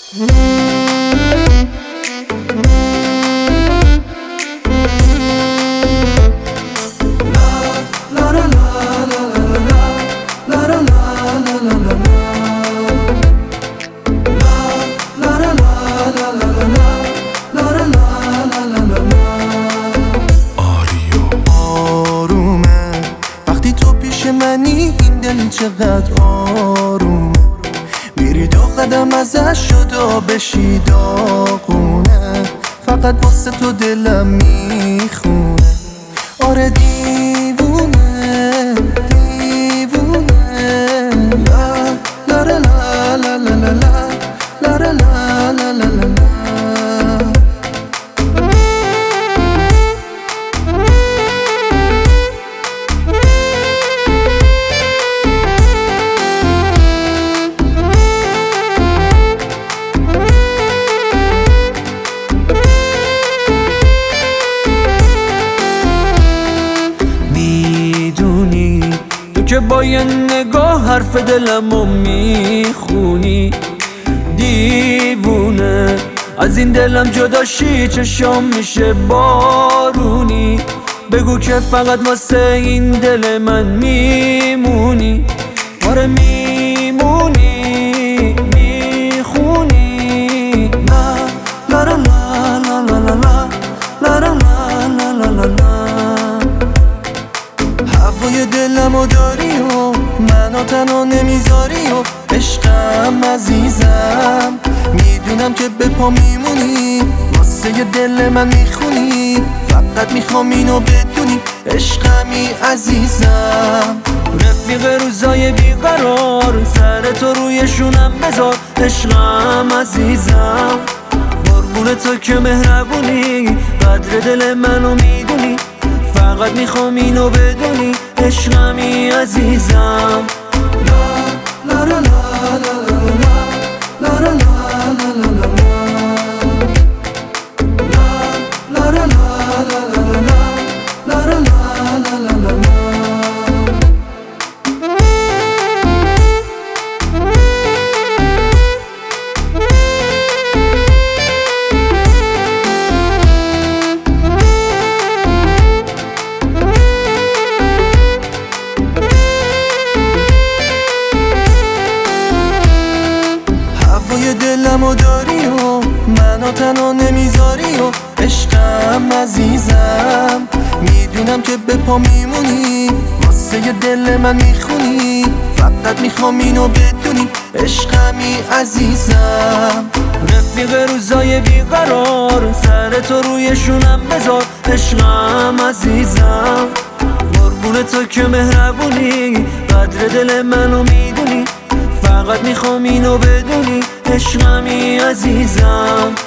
منی این دل چقدر آروم میری دو قدم ازش جدا بشی داغونه فقط واسه تو دلم میخونه آره دیوونه دیوونه لا لا لا لا لا لا لا لا لا لا لا لا که با یه نگاه حرف دلمو میخونی دیوونه از این دلم جدا شی چشام میشه بارونی بگو که فقط واسه این دل من میمونی آره میمونی میخونی لا لا لا لا لا لا لا لا لا لا لا هوای دلمو داری و منو تنها نمیذاری و عشقم عزیزم میدونم که به پا میمونی واسه دل من میخونی فقط میخوام اینو بدونی عشقمی عزیزم رفیق روزای بیقرار سر تو رویشونم بذار عشقم عزیزم قربون تو که مهربونی قدر دل منو میدونی فقط میخوام اینو بدونی عشقمی عزیزم لا لا لا لا لا لا لا دلمو داری و منو تنها نمیذاری و عشقم عزیزم میدونم که به پا میمونی واسه دل من میخونی فقط میخوام اینو بدونی عشقمی عزیزم رفیق روزای بیقرار سر تو رویشونم بذار عشقم عزیزم قربون تو که مهربونی قدر دل منو میدونی فقط میخوام اینو بدونی عشقمی عزیزم